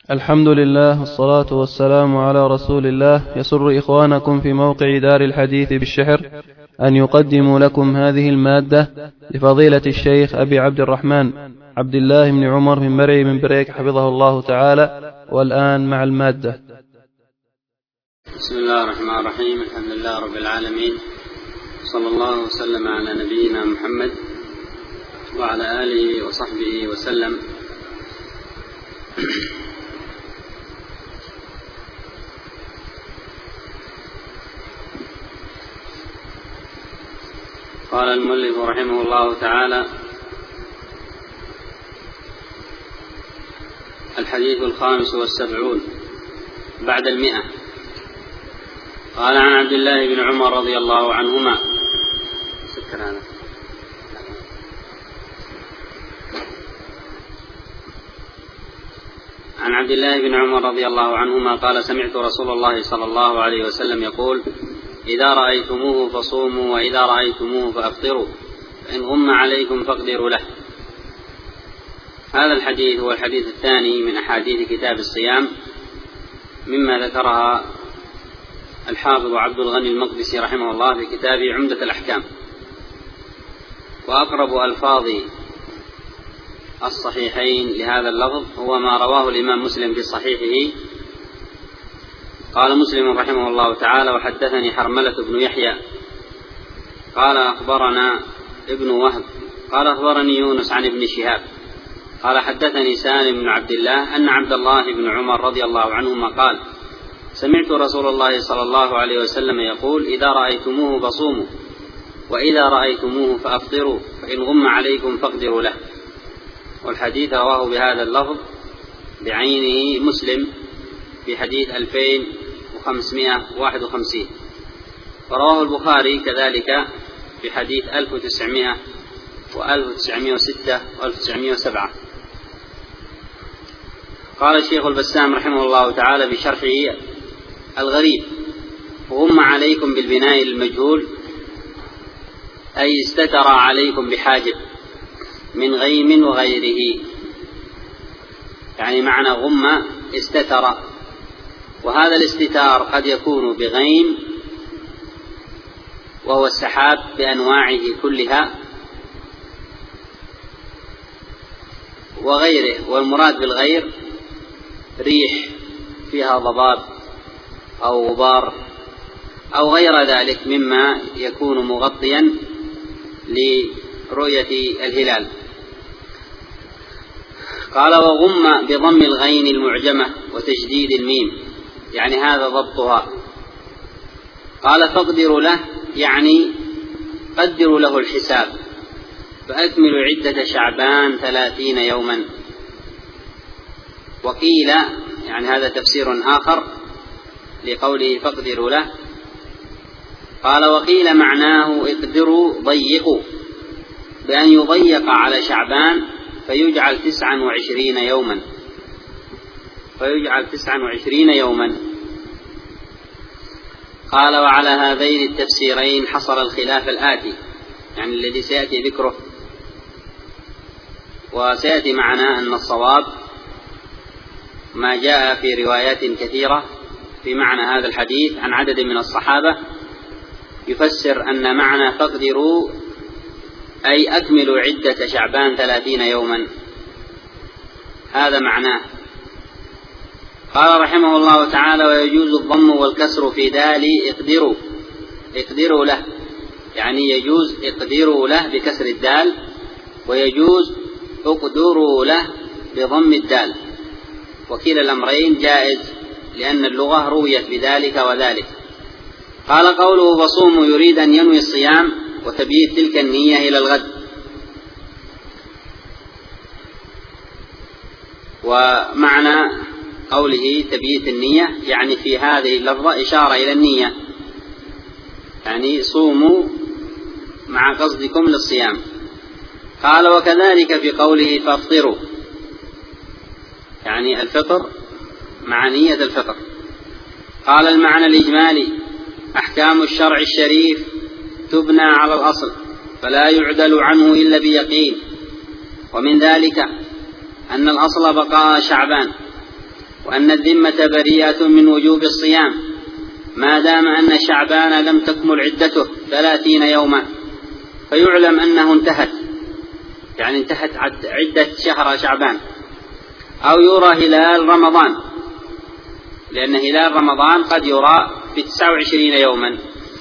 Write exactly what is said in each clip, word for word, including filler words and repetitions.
الحمد لله والصلاة والسلام على رسول الله. يسر إخوانكم في موقع دار الحديث بالشحر أن يقدموا لكم هذه المادة لفضيلة الشيخ أبي عبد الرحمن عبد الله بن عمر بن مرعي من بريك حفظه الله تعالى. والآن مع المادة. بسم الله الرحمن الرحيم. الحمد لله رب العالمين، صلى الله وسلم على نبينا محمد وعلى آله وصحبه وسلم. قال المؤلف رحمه الله تعالى: الحديث الخامس والسبعون بعد المئة. قال: عن عبد الله بن عمر رضي الله عنهما عن عبد الله بن عمر رضي الله عنهما قال: سمعت رسول الله صلى الله عليه وسلم يقول: إذا رأيتموه فصوموا، وإذا رأيتموه فأفطروا، فإن غم عليكم فاقدروا له. هذا الحديث هو الحديث الثاني من أحاديث كتاب الصيام، مما ذكرها الحافظ عبد الغني المقدسي رحمه الله في كتابه عمدة الأحكام. وأقرب ألفاظ الصحيحين لهذا اللفظ هو ما رواه الإمام مسلم في صحيحه. قال مسلم رحمه الله تعالى: وحدثني حرملة بن يحيى قال أخبرنا ابن وهب قال أخبرني يونس عن ابن شهاب قال حدثني سالم بن عبد الله أن عبد الله بن عمر رضي الله عنهما قال: سمعت رسول الله صلى الله عليه وسلم يقول: إذا رأيتموه فصوموا، وإذا رأيتموه فأفطروا، فإن غم عليكم فاقدروا له. والحديث رواه بهذا اللفظ بعينه مسلم في حديث ألفين وخمسمائة وواحد وخمسين، ورواه البخاري كذلك في حديث ألف وتسعمائة وألف وتسعمائة وستة وألف وتسعمائة وسبعة. قال الشيخ البسام رحمه الله تعالى بشرحه: الغريب: غم عليكم بالبناء المجهول، أي استتر عليكم بحاجب من غيم وغيره، يعني معنى غم استتر. وهذا الاستتار قد يكون بغيم وهو السحاب بأنواعه كلها وغيره، والمراد بالغير ريح فيها ضباب أو غبار أو غير ذلك مما يكون مغطيا لرؤية الهلال. قال: وغم بضم الغين المعجمة وتشديد الميم، يعني هذا ضبطها. قال: فاقدروا له، يعني قدروا له الحساب، فأكملوا عدة شعبان ثلاثين يوما. وقيل، يعني هذا تفسير آخر لقوله فاقدروا له. قال: وقيل معناه اقدروا ضيقوا، بأن يضيق على شعبان فيجعل تسعا وعشرين يوما فيجعل تسعا وعشرين يوما. قال: وعلى هذين التفسيرين حصل الخلاف الآتي، يعني الذي سيأتي ذكره. وسيأتي معنا أن الصواب ما جاء في روايات كثيرة في معنى هذا الحديث عن عدد من الصحابة يفسر أن معنى فاقدروا أي أكملوا عدة شعبان ثلاثين يوما، هذا معناه. قال رحمه الله تعالى: ويجوز الضم والكسر في دال اقدروا اقدروا له، يعني يجوز اقدروا له بكسر الدال، ويجوز اقدروا له بضم الدال، وكلا الأمرين جائز لأن اللغة رويت بذلك وذلك. قال: قوله فصوموا يريد أن ينوي الصيام وتبييت تلك النية إلى الغد. ومعنى قوله تبييت النية يعني في هذه اللفظة إشارة إلى النية، يعني صوموا مع قصدكم للصيام. قال: وكذلك في قوله فافطروا، يعني الفطر مع نية الفطر. قال: المعنى الإجمالي: أحكام الشرع الشريف تبنى على الأصل فلا يعدل عنه إلا بيقين، ومن ذلك أن الأصل بقاء شعبان، وأن الذمة بريئة من وجوب الصيام ما دام أن شعبان لم تكمل عدته ثلاثين يوما، فيعلم أنه انتهت، يعني انتهت عدة شهر شعبان، أو يرى هلال رمضان، لأن هلال رمضان قد يرى في تسعة وعشرين يوما.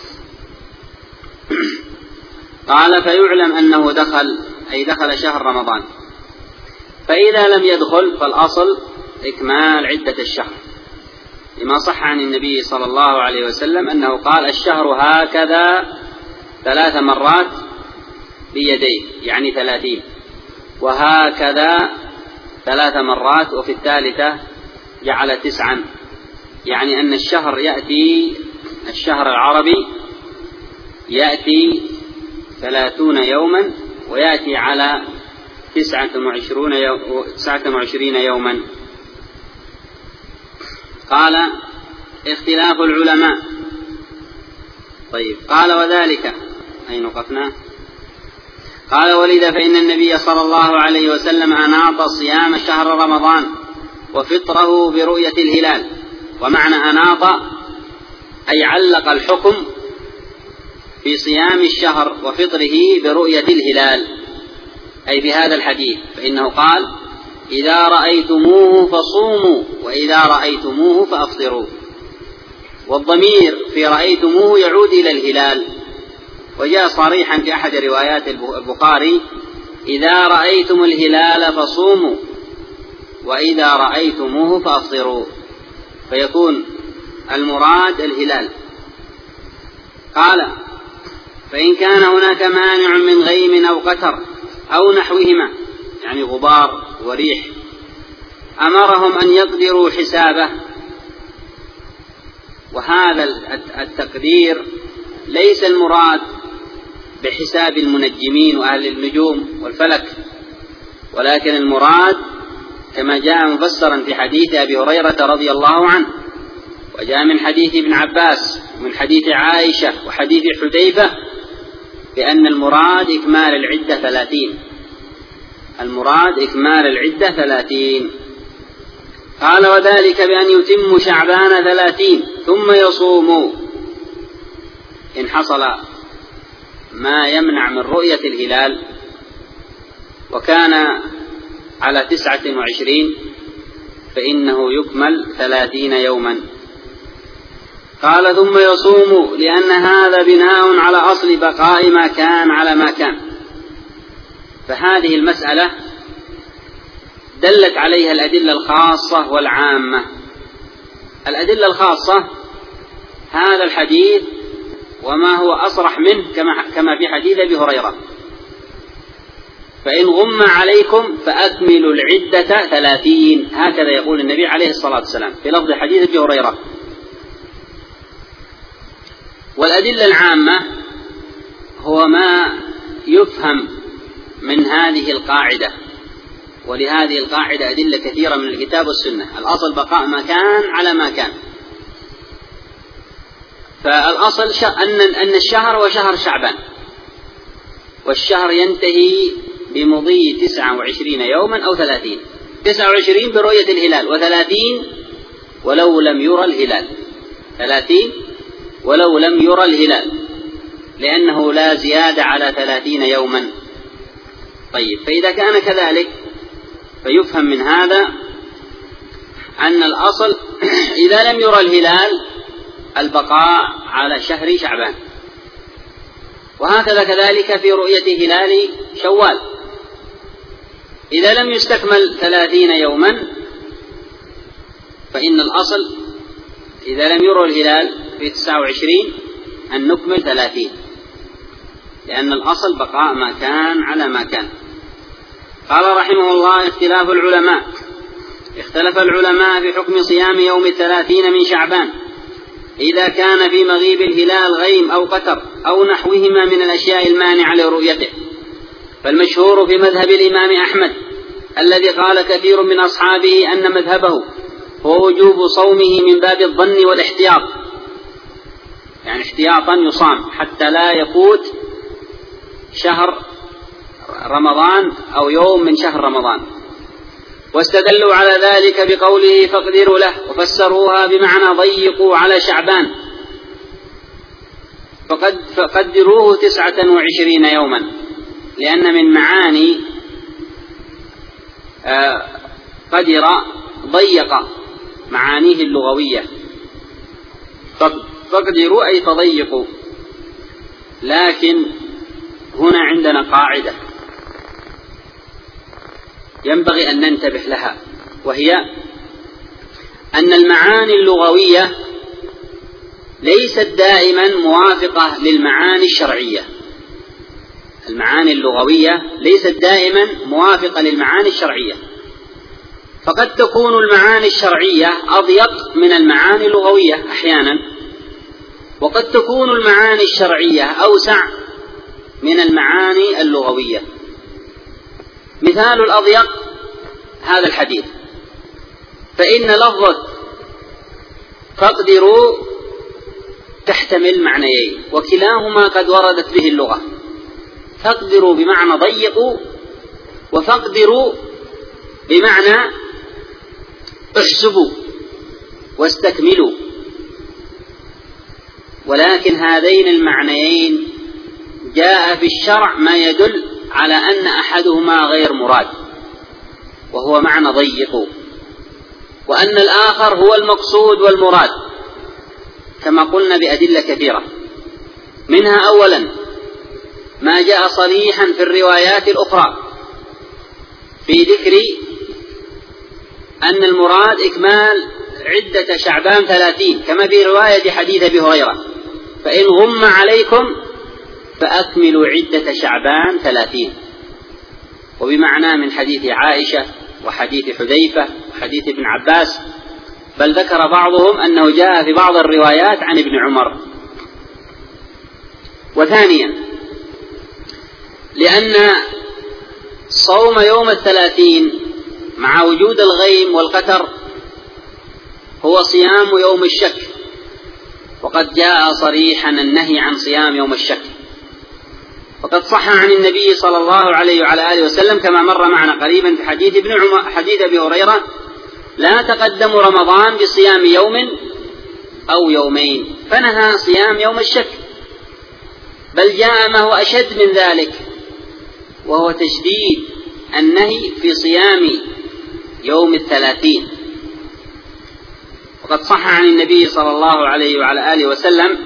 قال فيعلم أنه دخل، أي دخل شهر رمضان. فإذا لم يدخل فالأصل إكمال عدة الشهر، لما صح عن النبي صلى الله عليه وسلم أنه قال الشهر هكذا ثلاث مرات بيديه، يعني ثلاثين، وهكذا ثلاث مرات، وفي الثالثة جعل تسعا، يعني أن الشهر يأتي، الشهر العربي يأتي ثلاثون يوما ويأتي على تسعة وعشرين, يو... تسعة وعشرين يوما. قال اختلاف العلماء. طيب قال وذلك، أين وقفنا؟ قال ولذا فإن النبي صلى الله عليه وسلم أناط صيام شهر رمضان وفطره برؤية الهلال. ومعنى أناط أي علق الحكم في صيام الشهر وفطره برؤية الهلال، أي بهذا الحديث، فإنه قال إذا رأيتموه فصوموا وإذا رأيتموه فأفطروا، والضمير في رأيتموه يعود إلى الهلال. وجاء صريحا في أحد روايات البخاري إذا رأيتم الهلال فصوموا وإذا رأيتموه فأفطروا، فيكون المراد الهلال. قال فإن كان هناك مانع من غيم أو قتر أو نحوهما، يعني غبار وريح، أمرهم أن يقدروا حسابه. وهذا التقدير ليس المراد بحساب المنجمين وأهل النجوم والفلك، ولكن المراد كما جاء مفسرا في حديث أبي هريرة رضي الله عنه، وجاء من حديث ابن عباس ومن حديث عائشة وحديث حذيفة، بأن المراد إكمال العدة ثلاثين، المراد إكمال العدة ثلاثين. قال وذلك بأن يتم شعبان ثلاثين ثم يصوموا إن حصل ما يمنع من رؤية الهلال وكان على تسعة وعشرين فإنه يكمل ثلاثين يوما. قال ثم يصوموا لأن هذا بناء على أصل بقاء ما كان على ما كان. فهذه المسألة دلت عليها الأدلة الخاصة والعامة. الأدلة الخاصة هذا الحديث وما هو أصرح منه كما في حديث أبي هريرة فإن غم عليكم فأكملوا العدة ثلاثين، هكذا يقول النبي عليه الصلاة والسلام في لفظ حديث أبي هريرة. والأدلة العامة هو ما يفهم من هذه القاعدة، ولهذه القاعدة أدلة كثيرة من الكتاب والسنة. الأصل بقاء ما كان على ما كان. فالأصل أن الشهر وشهر شعبان، والشهر ينتهي بمضي تسعة وعشرين يوما أو ثلاثين، تسعة وعشرين برؤية الهلال، وثلاثين ولو لم يرى الهلال، ثلاثين ولو لم يرى الهلال، لأنه لا زيادة على ثلاثين يوما. طيب فإذا كان كذلك فيفهم من هذا أن الأصل إذا لم يرى الهلال البقاء على شهر شعبان. وهكذا كذلك في رؤية هلال شوال، إذا لم يستكمل ثلاثين يوما فإن الأصل إذا لم يرى الهلال في تسعة وعشرين أن نكمل ثلاثين، لأن الأصل بقاء ما كان على ما كان. قال رحمه الله اختلاف العلماء. اختلف العلماء في حكم صيام يوم الثلاثين من شعبان إذا كان في مغيب الهلال غيم أو قتر أو نحوهما من الأشياء المانعة لرؤيته. فالمشهور في مذهب الإمام أحمد الذي قال كثير من أصحابه أن مذهبه هو وجوب صومه من باب الظن والاحتياط، يعني احتياطا يصام حتى لا يفوت شهر رمضان أو يوم من شهر رمضان. واستدلوا على ذلك بقوله فاقدروا له، وفسروها بمعنى ضيقوا على شعبان، فقد فقدروه تسعة وعشرين يوما، لأن من معاني قدر ضيق معانيه اللغوية، فاقدروا أي فضيقوا. لكن هنا عندنا قاعدة ينبغي أن ننتبه لها، وهي أن المعاني اللغوية ليست دائما موافقة للمعاني الشرعية. المعاني اللغوية ليست دائما موافقة للمعاني الشرعية، فقد تكون المعاني الشرعية أضيق من المعاني اللغوية أحيانا، وقد تكون المعاني الشرعية أوسع من المعاني اللغوية. مثال الأضيق هذا الحديث، فإن لفظة فاقدروا تحتمل معنيين، وكلاهما قد وردت به اللغة. فاقدروا بمعنى ضيقوا، وفاقدروا بمعنى احسبوا واستكملوا. ولكن هذين المعنيين جاء في الشرع ما يدل على أن أحدهما غير مراد، وهو معنى ضيقوا، وأن الآخر هو المقصود والمراد، كما قلنا بأدلة كثيرة. منها أولا ما جاء صريحا في الروايات الأخرى في ذكر أن المراد إكمال عدة شعبان ثلاثين، كما في رواية حديث أبي هريرة فإن غم عليكم فأكملوا عدة شعبان ثلاثين، وبمعنى من حديث عائشة وحديث حذيفة وحديث ابن عباس، بل ذكر بعضهم أنه جاء في بعض الروايات عن ابن عمر. وثانيا لأن صوم يوم الثلاثين مع وجود الغيم والقتر هو صيام يوم الشك، وقد جاء صريحا النهي عن صيام يوم الشك، وقد صح عن النبي صلى الله عليه وعلى آله وسلم كما مر معنا قريبا في حديث ابن عمر حديث أبي هريرة: لا تقدموا رمضان بصيام يوم أو يومين، فنهى صيام يوم الشك. بل جاء ما هو أشد من ذلك، وهو تشديد النهي في صيام يوم الثلاثين. وقد صح عن النبي صلى الله عليه وعلى آله وسلم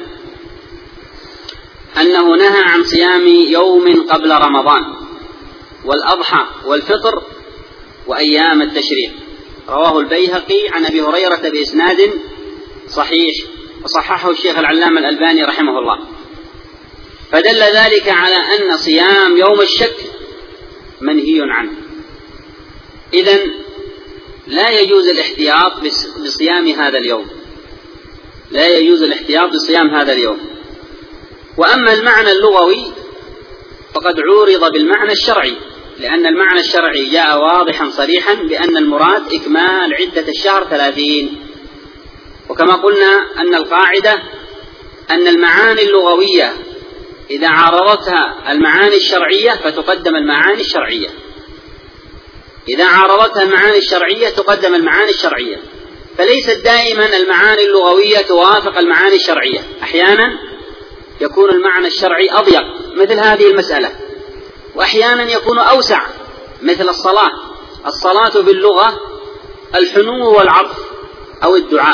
أنه نهى عن صيام يوم قبل رمضان والأضحى والفطر وأيام التشريق. رواه البيهقي عن أبي هريرة بإسناد صحيح، وصححه الشيخ العلامة الألباني رحمه الله. فدل ذلك على أن صيام يوم الشك منهي عنه. إذن لا يجوز الاحتياط بصيام هذا اليوم، لا يجوز الاحتياط بصيام هذا اليوم. وأما المعنى اللغوي فقد عورض بالمعنى الشرعي، لأن المعنى الشرعي جاء واضحا صريحا بأن المراد إكمال عدة الشهر ثلاثين. وكما قلنا أن القاعدة أن المعاني اللغوية إذا عارضتها المعاني الشرعية فتقدم المعاني الشرعية، إذا عارضتها المعاني الشرعية تقدم المعاني الشرعية. فليست دائما المعاني اللغوية توافق المعاني الشرعية، أحيانا يكون المعنى الشرعي أضيق مثل هذه المسألة، وأحيانا يكون أوسع مثل الصلاة. الصلاة باللغة الحنو والعطف أو الدعاء،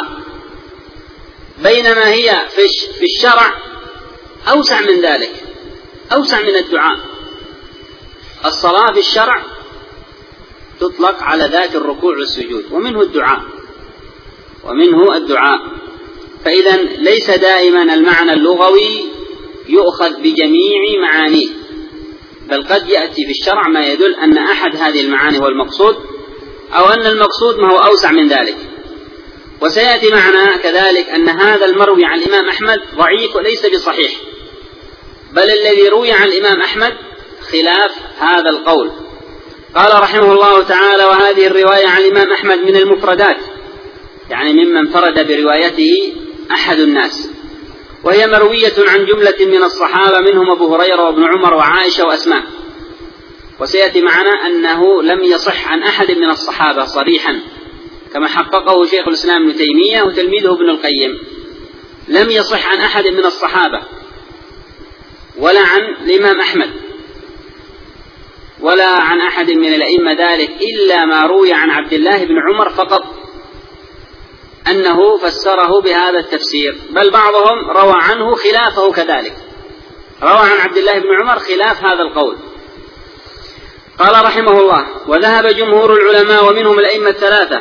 بينما هي في الشرع أوسع من ذلك، أوسع من الدعاء. الصلاة في الشرع تطلق على ذات الركوع والسجود، ومنه الدعاء ومنه الدعاء. فإذا ليس دائما المعنى اللغوي يؤخذ بجميع معانيه، بل قد يأتي في الشرع ما يدل أن أحد هذه المعاني هو المقصود، أو أن المقصود ما هو أوسع من ذلك. وسيأتي معنا كذلك أن هذا المروي عن الإمام أحمد ضعيف وليس بصحيح، بل الذي روي عن الإمام أحمد خلاف هذا القول. قال رحمه الله تعالى: وهذه الرواية عن الإمام أحمد من المفردات، يعني ممن فرد بروايته أحد الناس، وهي مروية عن جملة من الصحابة منهم أبو هريرة وابن عمر وعائشة وأسماء. وسيأتي معنا أنه لم يصح عن أحد من الصحابة صريحا كما حققه شيخ الإسلام ابن تيمية وتلميذه ابن القيم، لم يصح عن أحد من الصحابة ولا عن الإمام أحمد ولا عن أحد من الأئمة ذلك إلا ما روي عن عبد الله بن عمر فقط أنه فسره بهذا التفسير، بل بعضهم روى عنه خلافه كذلك، روى عن عبد الله بن عمر خلاف هذا القول. قال رحمه الله: وذهب جمهور العلماء ومنهم الأئمة الثلاثة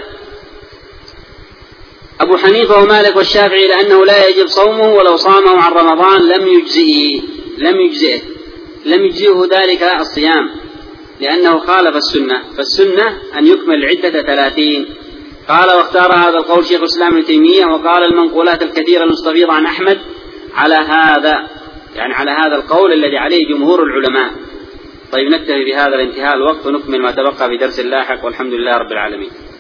أبو حنيفة ومالك والشافعي لأنه لا يجب صومه ولو صامه عن رمضان لم يجزئه لم يجزئه لم يجزئه ذلك الصيام لأنه خالف السنة، فالسنة أن يكمل العدة ثلاثين. قال: واختار هذا القول شيخ الإسلام ابن تيمية، وقال المنقولات الكثيرة المستفيضة عن أحمد على هذا، يعني على هذا القول الذي عليه جمهور العلماء. طيب، نكتفي بهذا الانتهاء الوقت ونكمل ما تبقى في درس لاحق، والحمد لله رب العالمين.